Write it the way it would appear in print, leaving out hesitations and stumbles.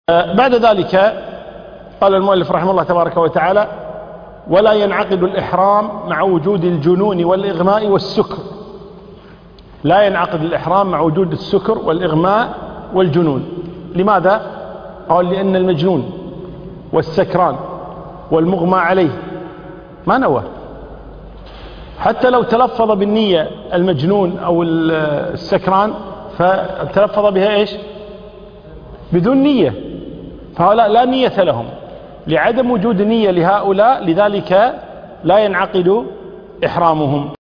بعد ذلك قال المؤلف رحمه الله تبارك وتعالى: ولا ينعقد الإحرام مع وجود الجنون والإغماء والسكر. لا ينعقد الإحرام مع وجود السكر والإغماء والجنون. لماذا؟ قال: لأن المجنون والسكران والمغمى عليه ما نوى، حتى لو تلفظ بالنية المجنون أو السكران فتلفظ بها إيش؟ بدون نية، فهؤلاء لا نية لهم، لعدم وجود نية لهؤلاء، لذلك لا ينعقد إحرامهم.